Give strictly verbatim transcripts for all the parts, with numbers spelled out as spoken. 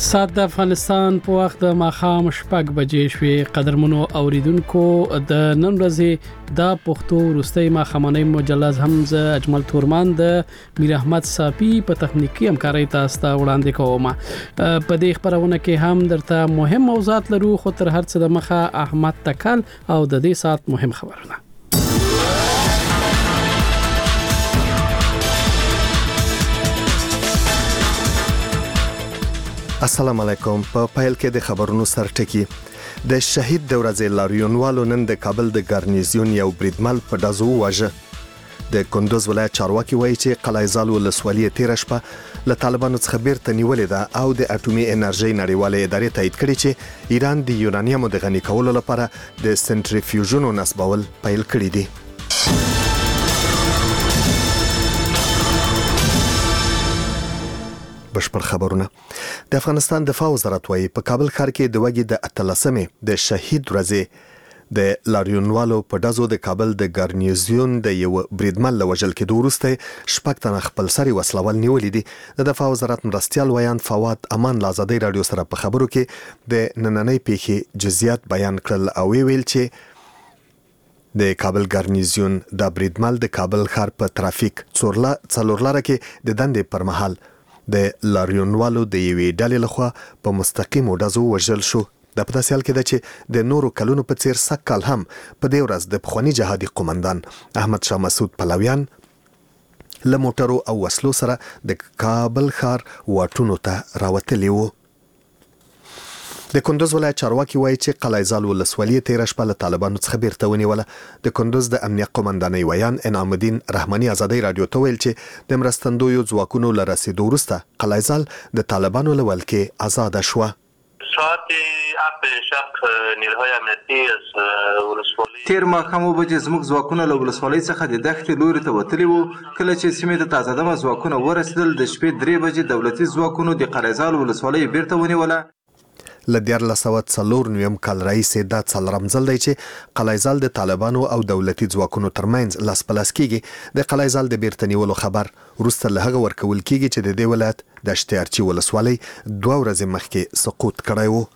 سات د افغانستان په وخت د ماښام شپږ بجې شوې. قدرمنو اوریدونکو د نن ورځې د پښتو وروستۍ ماښامنۍ مجلس هم ز اجمل تورمان د میر احمد صافی په تخنیکی همکارۍ تاسو ته وړاندې کوم. په دې خبرونه کې هم درته مهم موضوعات لرو، خو تر هر څه د مخه احمد تکل او د دې سات مهم خبرونه. السلام علیکم. په پیل کې د خبرونو سرټکی. د شهید د ورځې لاریونوالو نن د کابل د ګارنیزیون یو بریدمل په دازو واژه. د کندوز ولایت چارواکي وایي چې قلعه زال ولسوالۍ تیر شپه له طالبانو څخه بیرته نیولې ده او د اټومي انرژي نړیوالې ادارې تایید کړي چې ایران د یورانیم د غني کولو لپاره د سنټریفیوژونو نصبول پیل کړي دي. بشپړ خبرونه. د افغانستان دفاع وزارت وايي په کابل ښار کې د وګړي د اتلسمې د شهید ورځې د لاریونوالو په دازو د کابل د ګارنیزیون د یو بریدمن لوجل کې د ورسته شپږ تنه خپل سري وسلوال نیولې دي. د دفاع وزارت مرستيال ویان فواد امان لازادي رادیو سره په خبرو کې د نننۍ پیښې جزئیات بیان کړل او ویل چې د کابل ګارنیزیون د بریدمل د کابل ښار په ترافیک څورلا څلورلاره کې د دندې پر مهال د لاریونوالو د یوې ډلې لخوا په مستقیم ډزو وژل شو. د په داسې حال کې ده چې د نورو کلونو په څیر سږ کال هم په دې ورځ د پخواني جهادي قومندان احمد شاه مسعود پلویان له موټرو او وسلو سره د کابل ښار واټونو ته راوتلي وو. د کندوز ولایت چارواکي وایي چې قلعه زال ولسوالۍ تیر شپه له طالبانو څخه بیرته ونیوله. د کندوز د امنیت قومندانۍ ویان انعام الدین رحماني ازادي رادیو ته ویل چې د مرستندویو ځواکونو له رسیدو وروسته قلعه زال د طالبانو له ولکې آزاد شوه. ساعت هفت شب نیروهای امنیتی از ولسوالی تیر ماښام وبجې زموږ ځواکونه له ولسوالۍ څخه د دښتې لوري ته وتلي وو. کله چې سیمې ته تازه دمه ځواکونه ورسېدل د شپې درې بجې دولتي ځواکونو د قلعه زال ولسوالۍ بیرته ونیوله. له دیارلس سوه څلور نویم کال راهیسې دا څلورم ځل دی چې قلعه زال د طالبانو او دولتي ځواکونو ترمنځ لاس په لاس کېږي. د قلعه زال د بیرته نیولو خبر وروسته له هغه ورکول کېږي چې د دې ولایت د اشتیارچي ولسوالۍ دوه ورځې مخکې سقوط کړی و.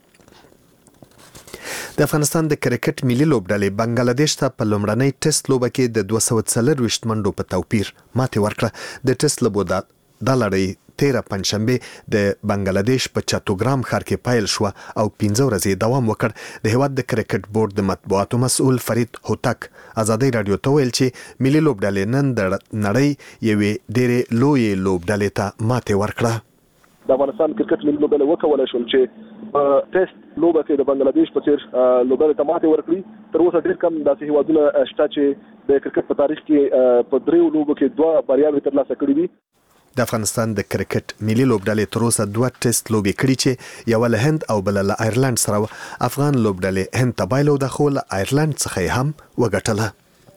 د افغانستان د کرکټ ملي لوبډلې بنگلاديش ته په لومړنۍ ټیسټ لوبه کې د دوه سوه څلرویشت منډو په توپیر ماتې ورکړه. د ټیسټ لوبو دا لړۍ تیره پنځشنبه د بنگلاديش په چاتوګرام ښار کې پیل شو او پنځه ورځې دوام وکړ. د هیواد د کرکټ بورډ د مطبوعاتو مسؤل فرید هوتک ازادي رادیو ته ویل چې ملي لوبډلې نن د نړۍ یوې ډېرې لویې لوبډلې ته ماتې ورکړه. د افغانستان کرکټ ملي لوبډلې وکولای شول چې په ټیسټ لوبه کې د بنگلاديش په څیر لوبډلې ته ماتې ورکړي. تر اوسه ډېر کم داسې هیوادونه شته چې د کرکټ په تاریخ کې په دریو لوبو کې دوه بریاوې ترلاسه کړې دي. د افغانستان د کرکټ ملي لوبډلې تر اوسه دوه ټیسټ لوبې کړې چې یو له هند او بل له آیرلند سره. افغان لوبډلې هند ته بایلو د خو له آیرلند څخه هم وګټله.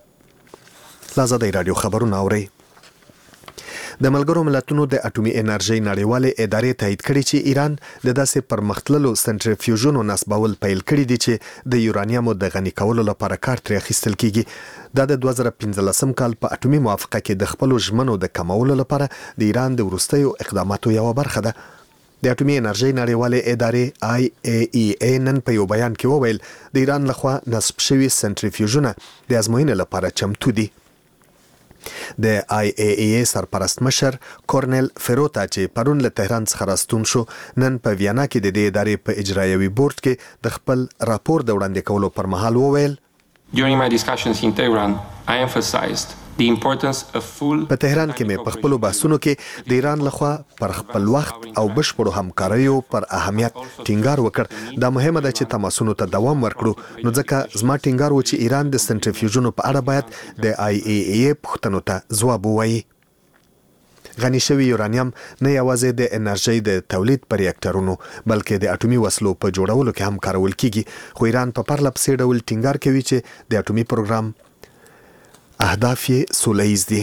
لازادي رادیو خبرونه اوري. د ملګرو ملتونو د اټومي انرژي نړیوالې ادارې تایید کړي چې ایران د داسې پرمختللو سنټریفیوژونو نصبول پیل کړي دي چې د یورانیم د غني کولو لپاره کار ترې اخیستل کیږي. دا د دوه زره پنځلسم کال په اټومي موافقه کې د خپل ژمنو د کمولو لپاره د ایران د وروستیو اقداماتو یو برخه ده. د اټومي انرژي نړیوالې ادارې آی ای ای ای نن په یو بیان کې وویل د ایران لخوا نصب شوي سنټریفیوژونه د ازموینې لپاره چمتو دي. د آی ای ای ای سرپرست مشر کورنل فروتا چې پرون له تهران څخه راستون شو نن په ویانا کې د دې ادارې په اجرایوي بورډ کې د خپل راپور د وړاندې کولو پر مهال وویل During my discussions in Tehran, I emphasized the importance of full په تهران کې مې په خپل بحثونو کې د ایران لخوا پر خپل وخت او بشپړو همکاریو پر اهمیت ټینګار وکړ. دا مهمه ده چې تماسونو ته دوام ورکړو. نو ځکه زما ټینګار و چې ایران د سنټریفیوژونو په اړه باید د آی ای ای ای پوښتنو ته ځواب ووایي. غني شوی یورانیم نه یوازې د انرژي د تولید پر ریاکټرونو بلکې د اټومي وسلو په جوړولو کې هم کارول کیږي. خو ایران په پرله پسې ډول ټینګار کوي چې د اټومي پروګرام اهداف یې سولیز دي.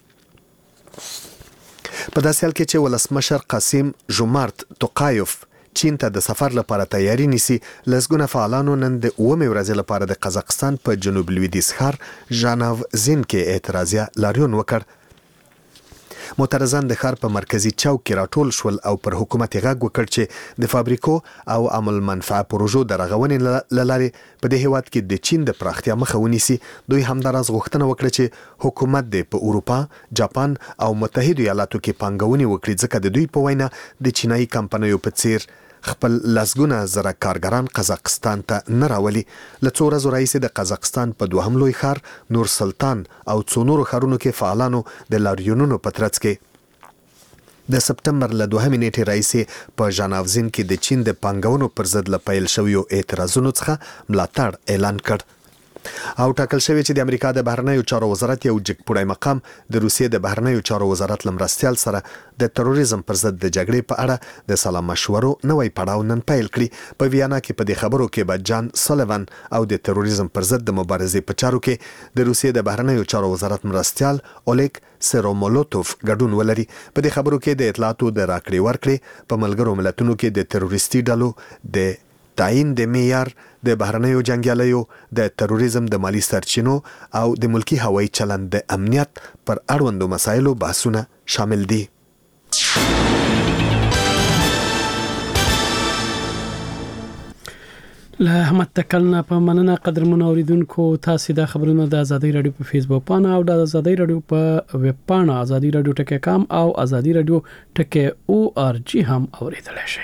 په داسې حال کې چې ولسمشر قاسم جومارت توقایف چین ته د سفر لپاره تیاری نیسي، لسګونه فعالانو نن د اومې ورځې لپاره د قزاقستان په جنوب لویدیځ ښار ژاناوزین کې اعتراضیه لاریون وکړ. معترضان د ښار په مرکزی چوک کې راټول شول او پر حکومت غږ وکړ چې د فابریکو او عمل منفعه پروژو د رغونې لارې په دې هیواد کې د چین د پراختیا مخه ونیسي. دوی همداراز غوښتنه وکړه چې حکومت د په اروپا، جاپان او متحده ایالاتو کې پانګونې وکړي ځکه د دوی په وینا د چینایي کمپنیو په څیر خپل لسګونه زره کارګران قزاقستان ته نه راولي. له څو ورځو راهیسې د قزاقستان په دوهم لوی ښار نور سلطان او څو نورو ښارونو کې فعالانو د لاریونونو په ترڅ کې د سپتمبر له دوهمې نیټې راهیسې په ژاناوزین کې د چین د پانګونو پر ضد له پیل شویو اعتراضونو څخه ملاتړ اعلان کړ. او ټاکل شوی چې د امریکا د بهرنیو چارو وزارت یو جګپوړی مقام د روسیې د بهرنیو چارو وزارت لمرستیال سره د تروریزم پر ضد د جګړې په اړه د سلا مشورو نوې پړاو نن پیل کړی. په ویانا کې په دې خبرو کې به جان سولیوان او د تروریزم پر ضد د مبارزې په چارو کې د روسیې د بهرنیو چارو وزارت مرستیال اولیګ سیرومولوتوف ګډون ولري. په دې خبرو کې د اطلاعاتو د راکړې ورکړې په ملګرو ملتونو کې د تروریستي ډلو د تعین د معیار، د بهرنیو جنګیالیو، د تروریزم د مالی سرچینو او د ملکی هوایي چلند د امنیت پر اړوندو مسایلو بحثونه شامل دي. له احمد تکلنا په مننه قدرمن اوریدونکو. تاسو د خبرونو د ازادي رادیو په فیسبوک پاڼه او د ازادي رادیو په ویب پاڼه ازادي رادیو ټکی کام او ازادي رادیو ټکی او ار جی هم اوریدلای شئ.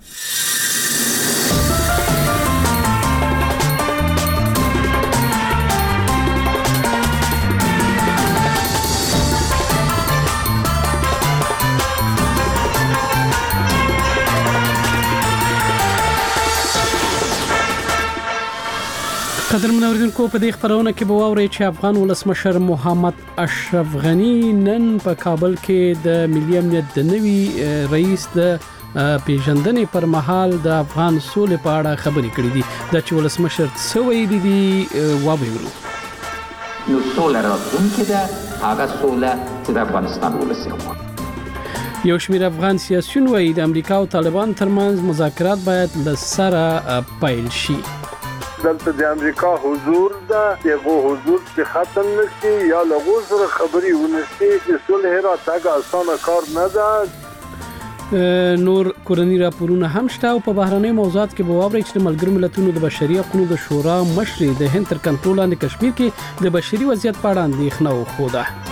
قدرمن اوریدونکو په دې خبرونه کې به واورئ چې افغان ولسمشر محمد اشرف غنی نن په کابل کې د ملي امنیت د نوي رئیس د پیژندنې پر مهال د افغان سولې په اړه خبرې کړې دي. دا چې ولسمشر څه ویلي دي وایو. نو سوله راتلونکې ده، هغه سوله چې د افغانستان ولس غواړي. یو شمېر افغان سیاسیون وایي د امریکا او طالبان ترمنځ مذاکرات باید له سره پیل شي. دلته د امریکا حضور ده، یو حضور چې ختم نشي یا لغو سره خبري ونشي چې صلح را تاګه اسانه کار نه ده. نور کورنی راپورونه هم شته او په بهرنۍ موضوعات کې به واورئ چې د ملګرو ملتونو د بشري حقوقو د شورا مشر د هند تر کنټرول لاندې کشمیر کې د بشري وضعیت په اړه اندېښنه وښوده.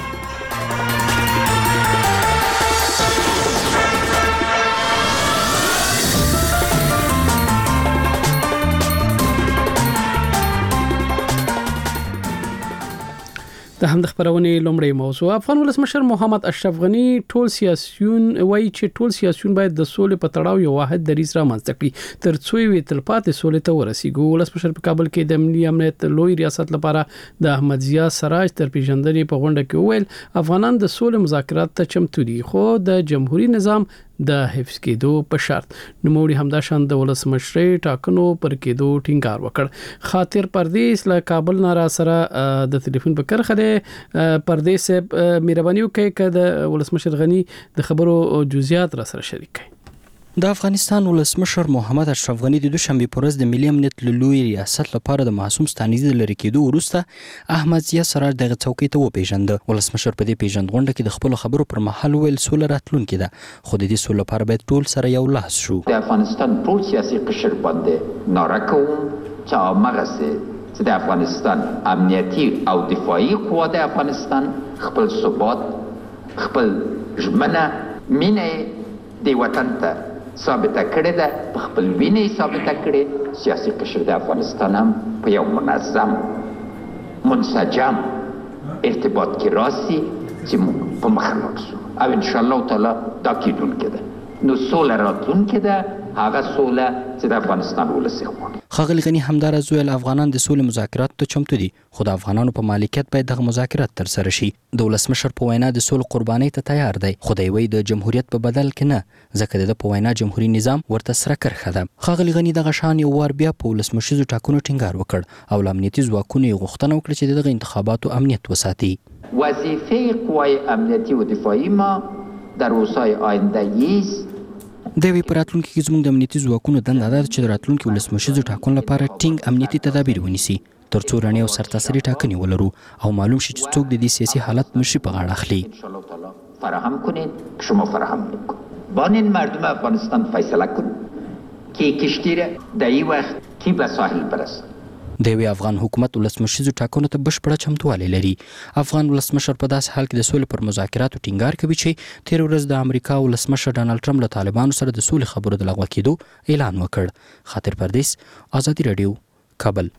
د هم د خبرونې لومړی موضوع افغان ولسمشر محمد اشرف غنی ټول سیاسيون وایي چې ټول سیاسيون باید د سولې په تړاو یو واحد دریځ رامنځته کړي تر څو وي تلپاتې سولې ته ورسیږي. ولسمشر په کابل کې د ملي امنیت لوی ریاست لپاره د احمد ضیا سراج تر پیژندنې په غونډه کې وویل افغانان د سولې مذاکرات ته چمتو دي خو د جمهوریت نظام د حفظ کېدو په شرط. نوموړي همدا شان د ولسمشر ټاکنو پر کېدو ټینګار وکړ. خاطر پردیس له کابل نه را سره د ټلیفون په کرخه ده. پردیس مهرباني وکړئ چې د ولسمشر غنی د خبرو جزئیات را سره شریک کړئ. د افغانستان ولسمشر محمد اشرف غنی د دوشنبه په ورځ د ملي امنیت لوی ریاست لپاره د معصوم ستانیز لري کېدو وروسته احمد ضیا سراج دغه څوکۍ ته وپیژند. ولسمشر په دې پیژندغونډه کې د خپل خبرو پر مهال ویل سوله راتلونکې ده خو د دې سولې لپاره باید ټول سره یو لاس شو. د افغانستان ټول سیاسي قشر باندې نارکو چې امغسه چې د افغانستان امنیتي او دفاعي قوا د افغانستان خپل ثبات خپل ژمنه مینه د وطن ته ثابته کړې ده، په خپل وینې ثابته کړې. سیاسي قشر د افغانستان هم په یو منظم منسجم ارتباط کې راسي چې موږ په مخه لاړ شو او ان شاء الله تعالی دا کېدونکې ده. نو سوله راتلونکې ده، هغه سوله چې د افغانستان ولس غواړي. ښاغلي غني همداراز ویل افغانان د سولې مذاکرات ته چمتو دي خو د افغانانو په مالکیت باید دغه مذاکرات ترسره شي. د ولسمشر په وینا د سولې قربانۍ ته تیار دی خو دی وایي د جمهوریت په بدل کې نه ځکه د په وینا جمهوریت نظام ورته سره کرخه ده. ښاغلي غني دغه شان یو وار بیا په ولسمشریزو ټاکنو ټینګار وکړ او له امنیتي ځواکونو یې غوښتنه وکړه چې دغه انتخاباتو امنیت وساتي. وظیفه قوای امنیتي و دفاعی ما در روزهای آینده است د وی پراتلونکو کې زموږ د امنیتي ځواکونو دنده ده چې د راتلونکو ولسمشریزو ټاکنو لپاره ټینګ امنیتي تدابیر ونیسي ترڅو رڼې او سرتاسري ټاکنې ولرو او معلوم شي چې څوک د دې سیاسي حالت مشري په غاړه اخلي. فراهم کنید که شما فراهم میکنید. بانین مردم افغانستان فیصله کنید که کشتی را در این وقت کی به ساحل برسد. د یوې افغان حکومت ولسمشریزو ټاکنو ته بشپړه چمتووالی لري. افغان ولسمشر په داسې حال کې د سولې پر مذاکراتو ټینګار کوي چې تیر ورځ د امریکا ولسمشر ډانلډ ټرمپ له طالبانو سره د سولې خبرو د لغوه کېدو اعلان وکړ. خاطر پردیس، آزادي رادیو، کابل.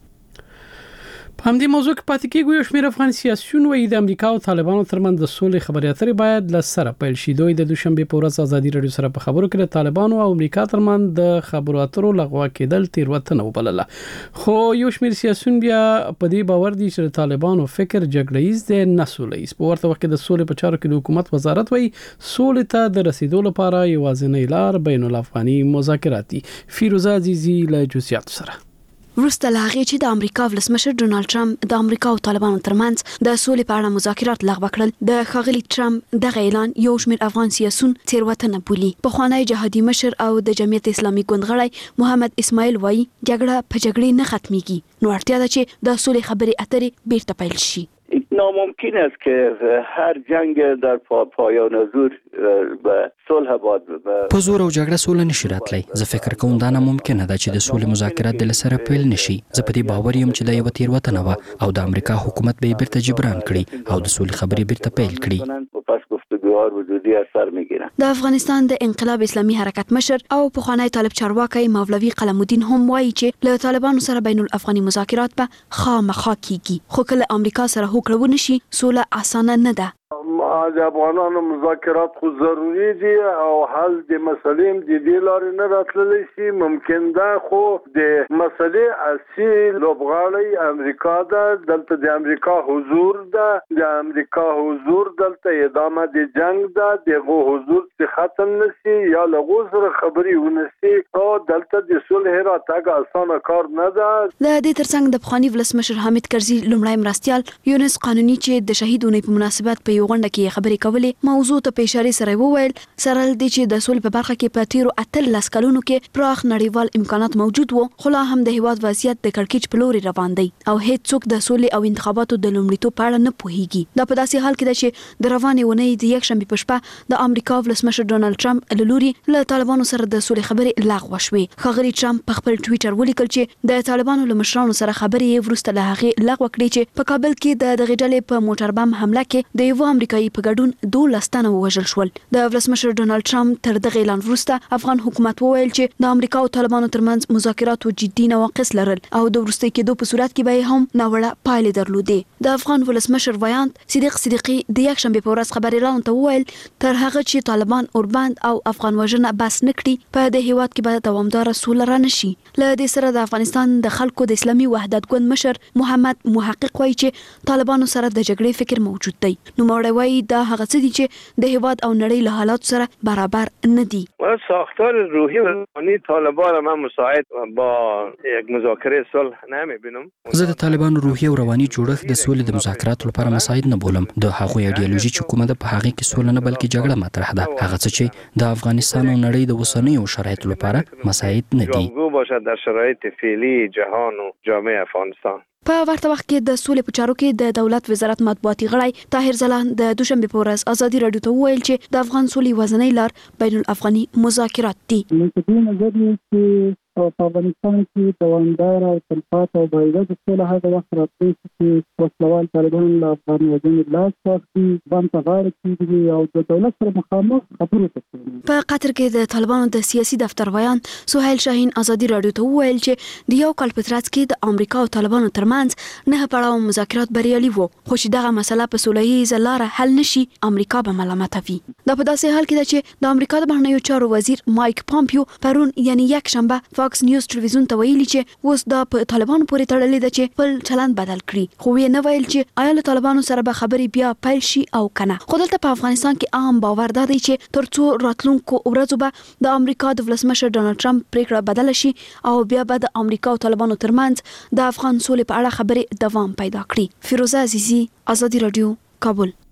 په همدې موضوع کې پاتې کېږو. یو شمېر افغان سیاسیون وایي د امریکا او طالبانو ترمنځ د سولې خبرې اترې باید له سره پیل شي. دوی د دوشنبه په ورځ آزادي رادیو سره په خبرو کې د طالبانو او امریکا ترمنځ د خبرو اترو لغوه کېدل تیروتنه وبلله. خو یو شمېر سیاسیون بیا په دې باور دي چې د طالبانو فکر جګړه ایز دی نه سوله ایز. په ورته وخت کې د سولې په چارو کې د حکومت وزارت وایي سولې ته د رسیدو لپاره یوازینۍ لار بین الافغاني مذاکرات دي. فیروزه عزیزی له جزئیاتو سره. وروسته له هغې چې د امریکا ولسمشر ډونالډ ټرمپ د امریکا او طالبانو ترمنځ د سولې په اړه مذاکرات لغوه کړل، د ښاغلي ټرمپ دغه اعلان یو شمېر افغان سیاسیون تېروتنه بولي. پخوانی جهادي مشر او د جمعیت اسلامي ګوند غړی محمد اسماعیل وایي جګړه په جګړې نه ختمیږي، نو اړتیا ده چې د سولې خبرې اترې بیرته پیل شي. ناممکن است که هر جنگ در پایان زور به صلح باد په زور او جګړه سوله نشي راتلی. زه فکر کوم دا ناممکنه ده چې د سولې مذاکرات د لسره پیل نشي. زه په دې باور یم چې دا یو تېروتنه وه او د امریکا حکومت به بیرته جبران کړي او د سولې خبرې بیرته پیل کړي. پس گفتگوها وجودی اثر میگیرن. د افغانستان د انقلاب اسلامي حرکت مشر او پخوانی طالب چارواکي مولوي قلم الدین هم وایي چې له طالبانو سره بین الافغاني مذاکرات په خامخا کیږي، خو کله امریکا سره هوکړه ونشي سوله اسانه نه ده. از افغانانو مذاکرات خو ضروری دي او حل د مسلې د دې لارې نه راتللی شي. ممکن ده خو د مسلې اصلي لوبغاړی امریکا ده، دلته د امریکا حضور ده، د امریکا حضور دلته ادامه د جنگ ده، دغه حضور چې ختم نشي یا لغو سره خبرې ونشي او دلته د صلح راتګ اسانه کار نه ده. د دې ترڅنګ د پخوانی ولسمشر حامد کرزي لومړی مرستیال یونس قانوني چې د شهیدونو په مناسبت په یو غونډه کې خبرې کولې موضوع ته په اشاره سره وویل سره د چې د سولې په برخه کې په تیرو اتلس کلونو کې پراخ نړیوال امکانات موجود وو، خو لا هم د هیواد وضعیت د کړکېچ په لوري روان دی او هیڅ څوک د سولې او انتخاباتو د لومړیتوب په اړه نه پوهیږي. دا په داسې حال کې ده چې د روانې اونۍ د یکشنبې په شپه د امریکا ولسمشر ډونالډ ټرمپ له لوري له طالبانو سره د سولې خبرې لغوه شوې. ښاغلي ټرمپ په خپل ټویټر ولیکل چې د طالبانو له مشرانو سره خبرې وروسته له هغې لغوه کړې چې په کابل کې د دغې ډلې په موټر بم حمله کې د یو امریکایي په ګډون دولس تنه ووژل شول. د ولسمشر ډونالډ ټرمپ تر دغه اعلان وروسته افغان حکومت وویل چې د امریکا او طالبانو ترمنځ مذاکراتو جدي نواقص لرل او د وروستي کېدو په صورت کې به هم ناوړه پایلې درلودې. د افغان ولسمشر ویاند صدیق صدیقي د یکشنبې په ورځ خبر اعلان ته وویل تر هغه چې طالبان اوربند او افغان وژنه بس نکړي په د هیواد کې به دوامدار سوله را نشي. له دې سره د افغانستان د خلکو د اسلامي وحدت ګوند مشر محمد محقق وایي چې طالبانو سره د جګړې فکر موجود دی. نو موري وایي دا هغه څه دي چې د هیواد او نړۍ له حالات سره برابر نه دي. ساختار روحی و روانی طالبان من مساعد با یک مذاکره صلح نمیبینم. زه د طالبانو روحي او رواني جوړښت د سولې د مذاکراتو لپاره مساعد نه بولم. د هغوی ایډیالوژي چې کومه ده په هغه کې سوله نه بلکې جګړه مطرح ده. هغه څه چې د افغانستان او نړۍ د اوسنیو شرایطو لپاره مساعد نه دي. جوابگو باشد در شرایط فعلی جهان و جامعه افغانستان. په ورته وخت کې د سولې په چارو کې د دولت وزارت مطبوعاتي غړی طاهر ځلان د دوشنبه په ورځ آزادي رادیو ته وویل چې د افغان سولې وزنۍ لار بین الافغاني مذاکرات دي. په نظر کې په افغانستان کې دوامدار او تلپاتې او باید سوله هغه وخت راتلي چې وسلوال طالبان له افغان وژنې لاس واخلي، بم ته غاړه کېږدي او د دولت سره مخامخ خبرې وکړي. په قطر کې د طالبانو د سیاسي دفتر ویان سهیل شاهین آزادي رادیو ته وویل چې د یو کال په ترڅ کې د امریکا او طالبانو ترمنځ نه پړاو مذاکرات بریالي وو، خو چې دغه مسله په سوله ییزه لاره حل نشي امریکا به ملامته وي. دا په داسې حال کې ده چې د امریکا د بهرنیو چارو وزیر مایک پامپیو پرون یعنی یک شنبه فاکس نیوز ټلویزیون ته ویلي چې اوس دا په طالبانو پورې تړلې ده چې خپل چلند بدل کړي، خو یې نه ویل چې آیا له طالبانو سره به خبرې بیا پیل شي او کنه. خو دلته په افغانستان کې عام باور دی چې ترڅو راتلونکو ورځو به د امریکا د ولسمشر ډونالډ ټرمپ پریکړه بدل شي او بیا به د امریکا او طالبانو ترمنځ د افغان سولې په اړه خبرې دوام پیدا کړي. فیروزه عزیزی، آزادي رادیو، کابل.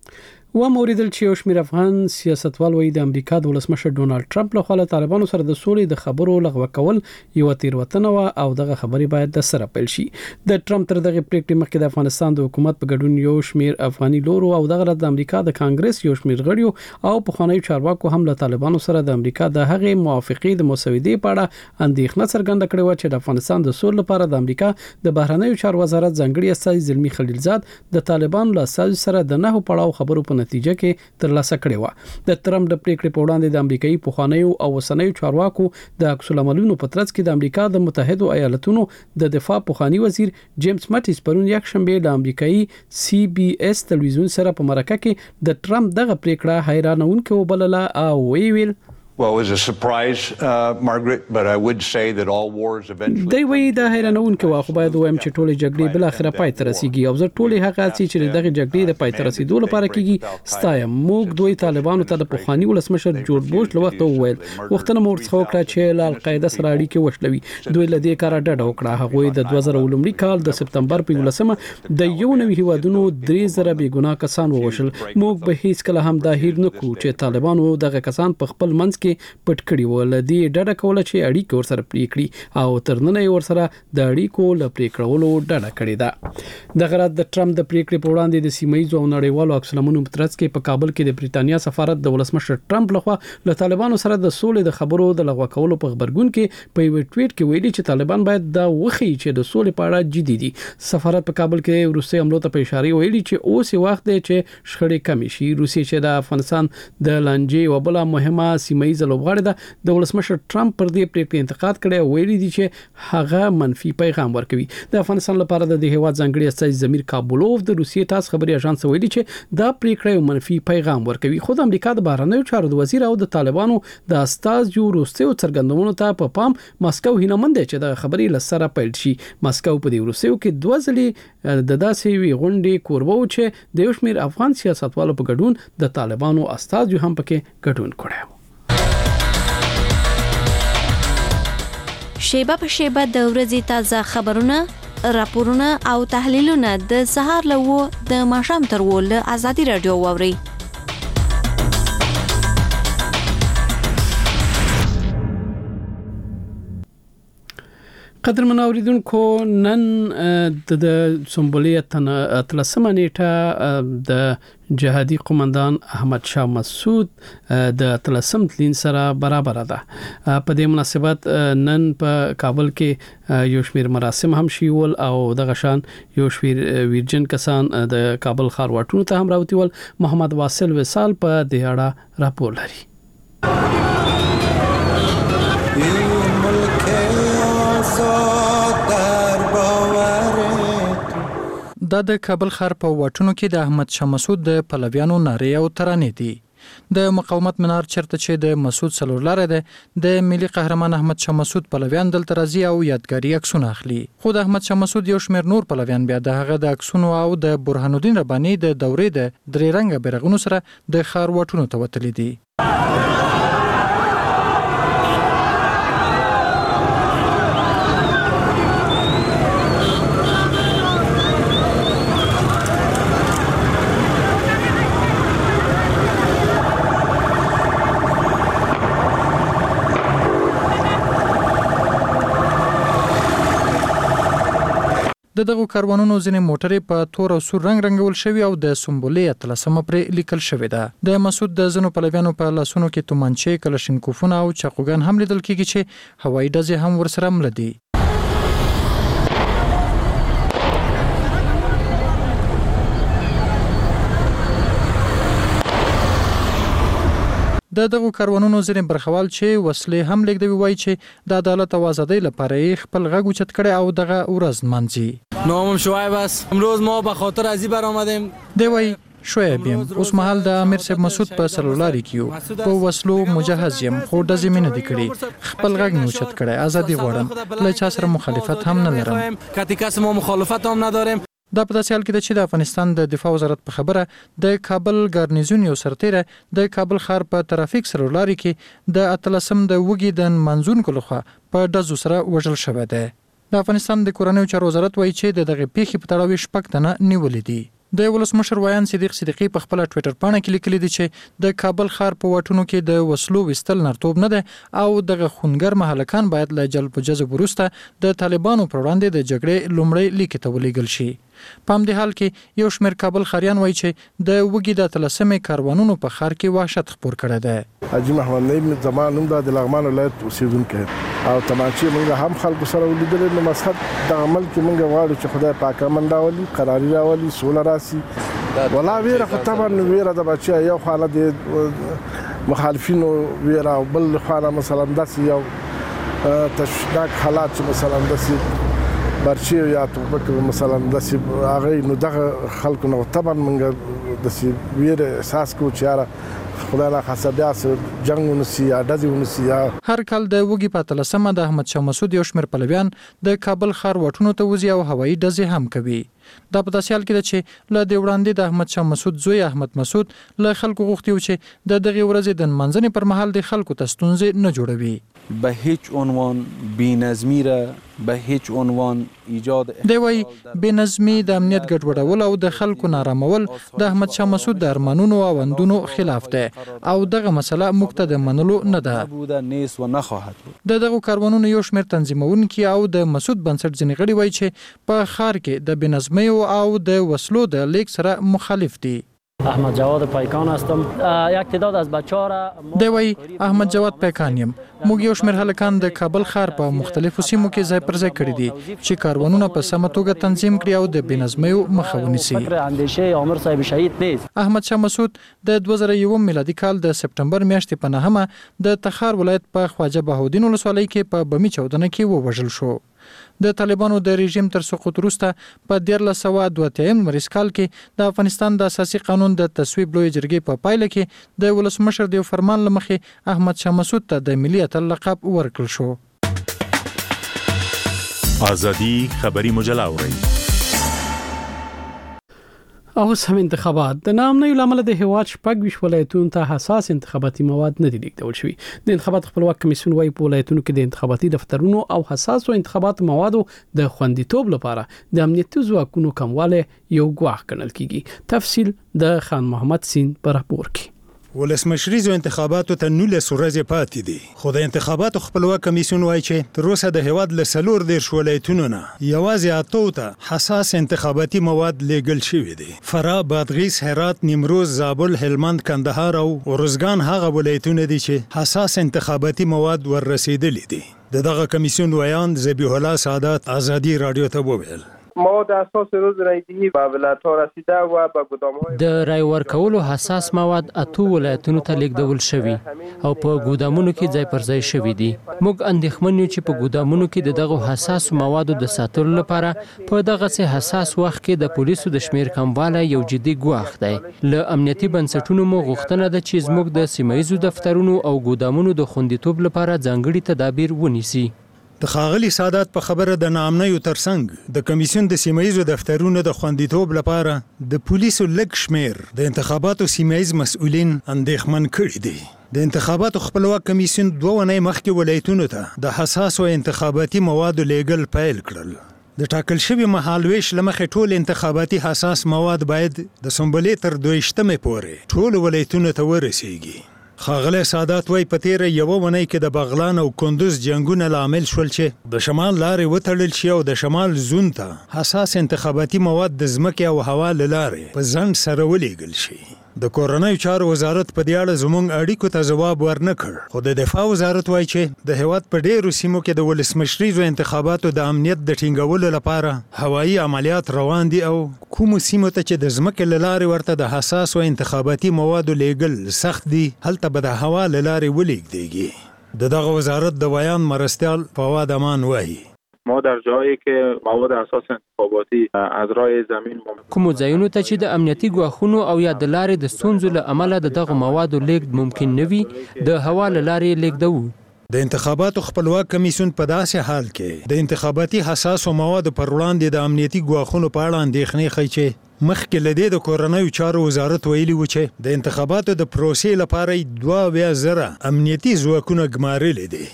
و موریدل چې یو شمېر افغان سیاستوال وایي د امریکا د ولسمشر ډونالد ټرمپ له خوا طالبانو سره د سولې د خبرو لغوه کول یو تیروتنه و او دغه خبرې باید د سره پیل شي. د ټرمپ تر دغه پریکړې مخکې د افغانستان د حکومت په ګډون یو شمېر افغاني لورو او دغه د امریکا د کانګرس یو شمېر غړیو او پخوانیو چارواکو هم له طالبانو سره د امریکا د هغې موافقې د مسودې په اړه اندېښنه څرګنده کړې و چې د افغانستان د سولې لپاره د امریکا د بهرنیو چارو وزارت ځانګړي استازي زلمی خلیلزاد د طالبانو له استازو سره د نه پړاو خبرو په نتیجه کې ترلاسه کړې و. د ټرمپ د پریکړې په وړاندې د امریکایي پخوانیو او وسنیو چارواکو د عکس العملونو په ترڅ کې د امریکا د متحده ایالاتونو د دفاع پخوانی وزیر جیمز ماټیس پرون یک شنبه د امریکایي سی بي اس تلویزیون سره په مرکه کې د ټرمپ دغه پریکړه حیرانونکې وبلله او ویل Well, it was a surprise, uh, Margaret, but I would say that all wars eventually... دی وی د حیرانونکو واخو باید وایم چې ټولې جګړې بل اخره پای ته رسیږي او زه ټولې هغه چې دغه جګړې د پای ته رسیدو لپاره کیږي ستایم. موږ دوی طالبانو ته د پخوانی ولسمشر جورج بوش له وخت وویل وختونه مور څخه وکړه چې له القاعده سره اړیکې وشلوي. دوی له دې کاره ډډه وکړه. هغه د دوه زره لومړي کال د سپتمبر په ولسمه د یو نوي هیوادونو درې زره بېګناه کسان ووژل. موږ به هیڅ کله هم دا هیر نه کوو چې طالبانو دغه کسان په خپل منځ کې پټ کړي ول. دې ډډه کوله چې اړیکې ورسره پرې کړي او ترننه یې ورسره د اړیکو ل پرې کړولو ډډه کړې ده. د غرض د ټرمپ د پریکړې په وړاندې د سیمایي او نړیوالو عکس العملونو په ترڅ کې په کابل کې د بریټانیا سفارت د ولسمشر ټرمپ لخوا له طالبانو سره د سولې د خبرو د لغوه کولو په خبرګون کې په یو ټویټ کې ویلي چې طالبان باید دا وخی چې د سولې په اړه جدي دي. سفارت په کابل کې روسي حملو ته په اشاره ویلي چې اوس وخت دی چې شخړې کم شي. روسي چې د افغانستان د لانجې او بل مهمه سیمایي لوبغاړه ده د ولسمشر ټرمپ پر دې پریکړې انتقاد کړی او ویلي دي چې هغه منفي پیغام ورکوي. د افغانستان لپاره د دې هیواد ځانګړي استازي زمیر کابولوف د روسیې تاس خبري اژانس ویلي چې دا پریکړه منفي پیغام ورکوي. خو د امریکا د بهرنیو چارو د وزیر او د طالبانو د استاذ یو روسیو څرګندونو ته په پام ماسکو هیلمند چې د خبري لسره پیل شي. ماسکو په دې روسیو کې دوه ځلې د داسې وی غونډې کوربو چې د یو شمېر افغان سیاستوالو په ګډون د طالبانو استاذ هم پکې ګډون کړی. شیبه په شیبه د ورځې تازه خبرونه، راپورونه او تحلیلونه د سهار له و د ماښام تر و له ازادي رادیو واوري. قدر منوریدونکو نن د سمبولیت اتلسمه نیټه د جهادي قومندان احمد شاه مسعود د اتلسم تلین سره برابر ده. په دې مناسبت نن په کابل کې یو شمېر مراسم هم شیول او د غشان یو شمېر ویرجن کسان د کابل ښاروالټونو ته هم راوتی ول. محمد واصل وصال په دې اړه راپور لري. دا د کابل ښار په واټونو کې د احمد شاه مسعود د پلویانو نارې او ترانې دي. د مقاومت منار چرته چې د مسعود څلور لاره ده د ملي قهرمان احمد شاه مسعود پلویان دلته راځي او یادګاري عکسونه اخلي. خو د احمد شاه مسعود یو شمېر نور پلویان بیا د هغه د عکسونو او د برهان الدین رباني د دورې د درې رنګه بیرغونو سره د ښار واټونو ته وتلي دي. د دغه کاروانونو ځینې موټرې په تور او سور رنګ رنګول شوي او د سمبولې اتلسمه پرې لیکل شوې ده. د مسعود د ځینو پلویانو په لاسونو کې تومانچې، کلشینکوفونه او چاقوګان هم لیدل کېږي چې هوایي ډزې هم ورسره مله دي. د دغه کاروانونو ځینې برخوال چې وسلې هم لیږدوي وایي چې د عدالت او ازادۍ لپاره یې خپل غږ اوچت کړی او دغه ورځ نمانځي. نامم شعیب است. امروز ما به خاطر ازی برآمدیم. دی وایي شعیب یم. اوس مهال د امیر صاحب مسعود په سرلاري کې یو. په وسلو مجهز یم خو ډزې مې نه دي کړې. خپل غږ مې اوچت کړی. ازادي غواړم. له چا سره مخالفت هم نه لرم. کتی کس ما مخالفت هم نداریم. دا په داسې حال کې ده چې د افغانستان د دفاع وزارت په خبره د کابل ګارنیزون یو سرتیره د کابل ښار په ترافیک سرلاري کې د اتلسم د وګي د منځونکو لخوا په ډزو سره وژل شوی دی. د افغانستان د کورنیو چارو وزارت وایي چې د دغه پیښې په تړاو شپږ تنه نیولې دي. د ولسمشر ویان صدیق صدیقی په خپل ټوئیټر باندې کې لیکلي دي چې د کابل ښار په واټونو کې د وسلو وستل نرتوب نه ده او دغه خونګر مهلکان باید له جلب جذب وروسته د طالبانو پر وړاندې د جګړې لومړی لیک ته ولېږل شي. په همدې حال کې یو شمېر کابل ښاریان وایي چې د وږي د اتلسمې کاروانونو په ښار کې وحشت خپور کړی دی. حاجي محمد نعیم زما نوم د لغمان ولایت اوسېدونکی او تمانچې موږ هم خلکو سره ولیدلې. نو مقصد د عمل کې موږ غواړو چې خدای پاک امن راولي، قراري راولي، سوله راسي. ولا ویره خو طبعا ویره د بچي یو خاله د مخالفینو ویره او بل خاله مثلا داسې یو تشناک حالات چې مثلا داسې برچی یا توبک مثلا داسې هغه نو دغه خلکو نو طبعا موږ داسې ویره احساس کوو چې یاره خدای نه خاصه بیا جنگ ونسی یا ډزې ونسی. هر کال د وږي په اتلسمه د احمد شاه مسعود یو شمېر پلویان د کابل ښار واټونو ته وځي او هوایي ډزې هم کوي. دا په داسې حال کې ده چې له دې وړاندې د احمد شاه مسعود زوی احمد مسعود له خلکو غوښتي و چې د دغې ورځې د نمانځنې پر مهال د خلکو ته ستونزې نه جوړوي. به هیچ عنوان بی‌نظمی را به هیچ عنوان ایجاد دی وایي بېنظمي د امنیت ګډوډول او د خلکو نارامول د احمد شاه مسعود د ارمانونو او اندونو خلاف ده او دغه مسله موږ ته د منلو نه ده. د دغو کاروانونو یو شمېر تنظیمونکي او د مسعود بنسټ ځینې غړي وایي چې په ښار کې د بېنظمۍ او د وسلو د لیک سره مخالف دي. احمد جواد پیکان هستم. یک تعداد از بچه‌ها را دی وایي احمد جواد پیکان یم. موږ یو شمېر هلکان د کابل ښار په مختلفو سیمو کې ځای پر ځای کړي دي چې کاروانونه په سمه توګه تنظیم کړي او د بېنظمیو مخه ونیسي. احمد شاه مسعود د دوه زره یو میلادي کال د سپټمبر میاشتې په نهمه د تخار ولایت په خواجه بهاودین ولسوالۍ کې په بمي چاودنه کې ووژل شو. د طالبانو د رژیم تر سقوط وروسته په دیارلس سوه دوه اتیا لمریز کال کې د افغانستان د اساسي قانون د تصویب لویې جرګې په پایله کې د ولسمشر د فرمان له مخې احمد شاه مسعود ته د ملي اتل لقب ورکړل شو. ازادي خبري مجله اوري. او سم انتخابات د نامنوي لامل د هیواد شپږ ویش ولایتونو ته حساس انتخاباتي مواد نه دي لیږدول شوي. د انتخابات خپلواک کمیسیون وايي په ولایتونو کې د انتخاباتي دفترونو او حساسو انتخاباتو موادو د خوندیتوب لپاره د امنیتي ځواکونو کمواله یو ګواښ ګڼل کیږي. تفصیل د خان محمد سین پر راپور کې. ولسمشریزو انتخاباتو ته نولس ورځې پاتې دي، خو د انتخاباتو خپلواک کمیسیون وایي چې تر اوسه د هیواد له څلور دېرش ولایتونو نه یوازې اتو ته حساس انتخاباتي مواد لیږل شوي دي. فراه، بادغیس، هرات، نیمروز، زابل، هلمند، کندهار او ارزګان هغه ولایتونه دي چې حساس انتخاباتي مواد وررسېدلي دي. د دغه کمیسیون ویان ذبیح الله سعادت ازادي رادیو ته وویل مواد اساس روز رایدهی به ولایت‌ها رسیده و به ګدام‌های د رای ورکولو حساس مواد اتو ولایتونو ته لیږدول شوي او په ګودامونو کې ځای پر ځای شوي دي. موږ اندېښمن یو چې په ګودامونو کې د دغه حساس موادو د ساتلو لپاره په دغه سه حساس وخت کې د پولیسو د شمیر کموالی یو جدي ګواښ دی. له امنیتي بنسټونو مو غوښتنه ده چې زموږ د سیمایي دفترونو او ګودامونو د خوندیتوب لپاره ځانګړي تدابیر ونیسي. د ښاغلي سعادت په خبره د ناامنیو ترڅنګ د کمیسیون د سیمایي دفترونو د خوندیتوب لپاره د پولیسو لږ شمیر د انتخاباتو سیمایي مسؤلین اندېښمن کړي دي. د انتخاباتو خپلواک کمیسیون دوه ونې مخکې ولایتونو ته د حساسو انتخاباتي موادو لیږل پیل کړل. د ټاکل شوي مهالویش له مخې ټول انتخاباتي حساس مواد باید د سنبلې تر دویشتمې پورې ټولو ولایتونو ته ورسیږي. ښاغلی سعادت وایي په تیره یوه اونۍ کې د بغلان او کندوز جنګونه لامل شول چې د شمال لارې وتړل شي او د شمال زون ته حساس انتخاباتي مواد د ځمکې او هوا له لارې په ځنډ سره ولېږل شي. د کورنیو چارو وزارت په دې اړه زموږ اړیکو ته ځواب ورنه کړ، خو د دفاع وزارت وایي چې د هیواد په ډېرو سیمو کې د ولسمشریزو انتخاباتو د امنیت د ټینګولو لپاره هوایي عملیات روان دي او کومو سیمو ته چې د ځمکې له لارې ورته د حساسو انتخاباتي موادو لیږل سخت دي هلته به د هوا له لارې ولېږدېږي. د دغه وزارت د بیان مرستیال فواد امان وایي ما در جایی که مواد اساس انتخاباتی از راه زمین کوم ځایونو ته چې د امنیتي ګواښونو او یا د لارې د ستونزو له امله د دغه موادو لیږد ممکن نه وي د هوا له لارې لیږدوو. د انتخاباتو خپلواک کمیسیون په داسې حال کې د انتخاباتي حساسو موادو پر وړاندې د امنیتي ګواښونو په اړه اندېښنې ښیي چې مخکې له دې د کورنیو چارو وزارت ویلي و چې د انتخاباتو د پروسې لپاره دوه اویا زره امنیتي ځواکونه ګمارلي دي.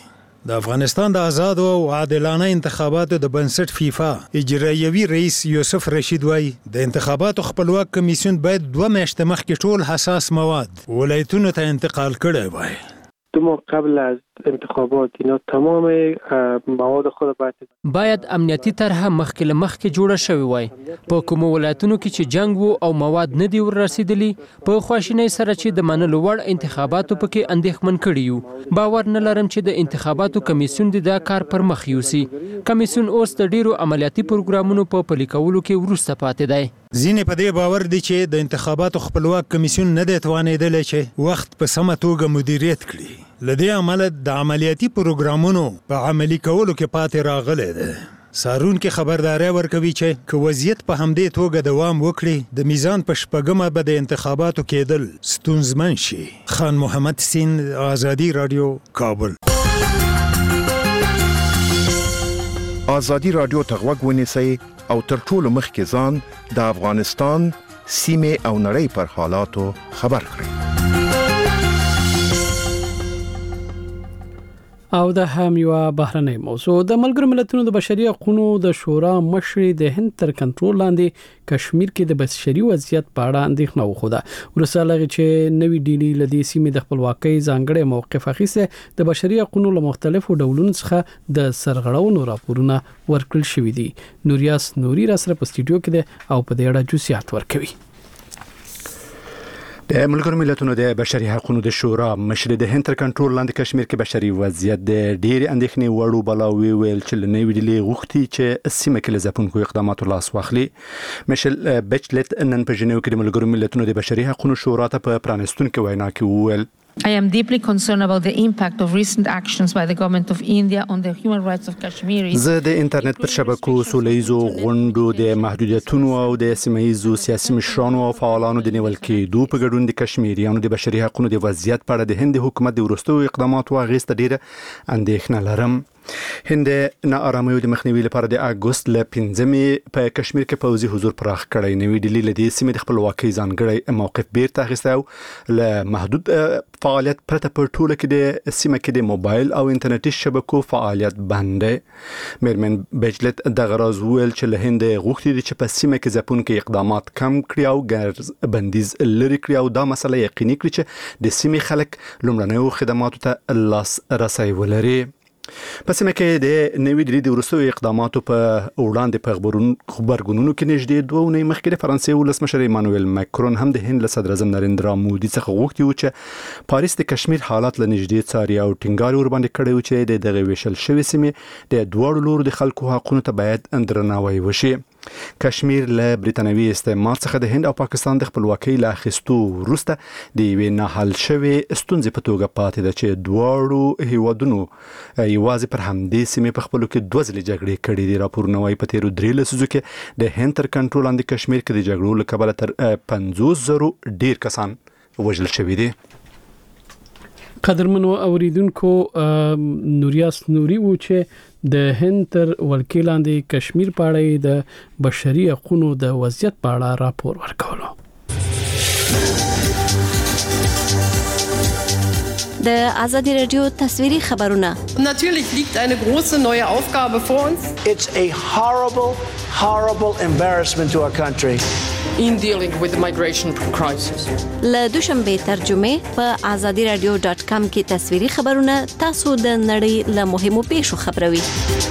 د افغانستان د آزاد او عادلانه انتخاباتو د بنسټ فیفا اجرایوي رئیس یوسف رشید وای د انتخاباتو خپلواک کمیسیون باید دوه میاشتې مخکې ټول حساس مواد ولایتونو ته انتقال کړي وای. دو ماه قبل از انتخابات اینا تمام مواد خود باید باید امنیتی طرحه مخکې له مخکې جوړه شوې وای. په کومو ولایتونو کې چې جنگ وو او مواد نه دی ورسېدلي په خواشینۍ سره چې د منلو وړ انتخاباتو پکې اندېښمن کړي یو. باور نه لرم چې د انتخاباتو کمیسیون د دا کار پر مخ یوسي. کمیسیون اوس د ډیرو عملیاتي پروګرامونو په پلي کولو کې وروسته پاتې دی. ځینې په دې باور دي چې د انتخاباتو خپلواک کمیسیون نه دی توانېدلی چې وخت په سمه توګه مدیریت کړي. لدې عمله د عملیاتي پروګرامونو په عملي کولو کې پاتې راغلی دی. سارون کې خبرداري ورکوي چې که وضعیت په همدې توګه دوام وکړي د میزان په شپږمه به د انتخاباتو کېدل ستونزمن شي. خان محمد سین، آزادي رادیو، کابل. آزادي رادیو ته غوږ ونیسئ او تر ټولو مخکې ځان د افغانستان سیمې او نړۍ پر حالاتو خبر کړئ. او د هم یو بهرنۍ موضوع د ملګرو ملتونو د بشري حقوقو د شورا مشر د هند تر کنټرول لاندې کشمیر کې د بشري وضعیت په اړه اندېښنه وخوده. ورسره چې نوې ډیلی لدی سیمې د خپلواکۍ ځانګړي موقف اخیسته د بشري حقوقو له مختلفو ډولونو څخه د سرغړونو راپورونه ورکړل شوې دي. نوریاس نوري را سره په سټوډیو کې ده او په دې اړه جزئیات ورکوي. د ملګرو ملتونو د بشري حقوقو د شورا مشر د هند تر کنټرول لاندې کشمیر کې بشري وضعیت د ډېر اندېښنې وړو بلاوي ویل چې لنوي ډلې غوښتي چې سیمه کې لزپونکو اقداماتو لاس واخلي. مشل بچلت نن په جنیو کې د ملګرو ملتونو د بشري حقوقو شورا ته په پرانستونکو وینا کې وویل I am deeply concerned about the impact of recent actions by the government of India on the human rights of Kashmiris. زه د انټرنیټ پر شبکو سولهیزو غونډو د محدودیتونو او د سیمهیزو سیاسي مشرانو او فعالانو د نیول کېدو په ګډون د کشمیریانو د بشري حقوقو د وضعیت په اړه د هند حکومت د وروستیو اقداماتو اغېسته ډیره اندېښنه لرم. هند نه آرامۍ د مخنیوي لپاره د اګوست ل پنځمې په کشمیر کې پوځي حضور پراخ کړی. نوې ډیلی له دې سیمې د خپلواکۍ ځانګړی موقف بیرته اخیستی او له محدود فعالیت پرته په ټوله کې د سیمه کې د موبایل او انټرنیټي شبکو فعالیت بند دی. میرمن بجلت دغه راز وویل چې له هند غوښتي دي چې په سیمه کې ځپونکي اقدامات کم کړي او ګرځ بندیز لري کړي او دا مسله یقیني کړي چې د سیمې خلک لومړنیو خدماتو ته لاس رسي ولري. په سیمه کې د نوې ډلې د وروستیو اقداماتو په وړاندې په خبرګونونو کې نږدې دوه اونۍ مخکې د فرانسې ولسمشر ایمانوئل ماکرون هم د هند له صدر اعظم نریندرا مودي څخه غوښتي و چې پاریس د کشمیر حالات له نږدې څاري او ټینګار ورباندې کړی و چې د دغه ویشل شوې سیمې د دواړو لورو د خلکو حقوقو ته باید درناوی وشي. کشمیر له برتانوي استعمار څخه د هند او پاکستان د خپلواکۍ له اخیستو وروسته د یوې نه حل شوې ستونزې په توګه پاتې ده چې دواړو هیوادونو یوازې پر همدې سیمې په خپلو کې دوه ځلې جګړې کړې دي. راپورونه وايي په تیرو درې لسیزو کې د هند تر کنټرول لاندې کشمیر کې د جګړو له کبله تر پنځوس زرو ډیر کسان وژل شوي دي. قدرمنو اوریدونکو نوریاس نوري و چې د هند تر ولکې لاندې کشمیر په اړه د بشري حقوقو د وضعیت په اړه راپور ورکولو. د آزادی رادیو تصویری خبرونه. Natürlich liegt eine große neue Aufgabe vor uns. It's a horrible, horrible embarrassment to our country. In dealing with the migration crisis. له دوشنبه ترجمه په آزادی رادیو ډاټ کام کې تصویری خبرونه تاسو د نړۍ له مهمو پیښو خبروي.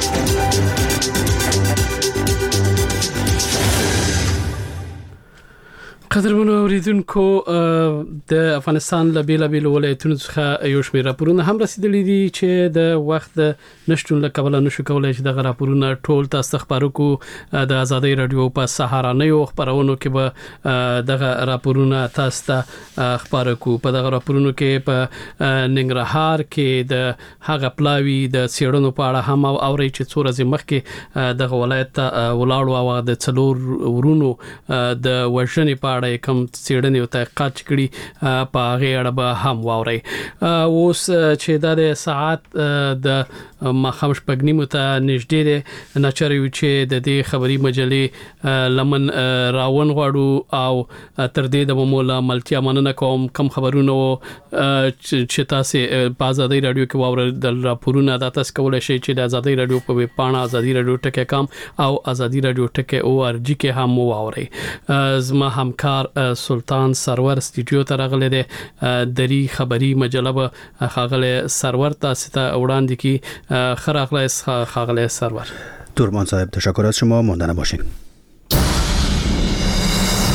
قدرمنو اوریدونکو د افغانستان له بیلابیل ولایتونو څخه یو شمېر راپورونه هم رسیدلي دي چې د وخت نشټون له کبله نشو کولای چې دغه راپورونه ټول تاسو خبرو کو. د آزادۍ رادیو په سهارنیو خبرونو کې به دغه راپورونه تاسو ته خبرو کو. په دغه راپورونو کې په ننګرهار کې د هغه پلاوی د سیړنو په اړه هم اوري چې څو ورځې مخکې دغه ولایت ته ولاړو او د څلور ورونو د وژنې په کوم سیړنې او تحقیقات کړي په هغه اړه به هم واوري. اوس چې د ساعت د ماخام شپږ نیمو ته نږدې ده ناچاري چې د دې خبري مجلې لمن راون غواړو او تر دې د مولا ملتیا مننه کوم کم خبرونه چې تاسو په ازادي رادیو کې واور د راپورونه د تاسو کولای شئ چې د ازادي رادیو په ویب پاڼه ازادي رادیو ټکي کام او ازادي رادیو ټکي او ار جی کې هم واورئ. زما همکار سلطان سرور سټوډیو ته راغلی دی دری خبري مجله به خاغله سرور تاسو ته وړاندې کی خراغله خاغله سرور. تورمان صاحب تشکر از شما، ماندنه باشین.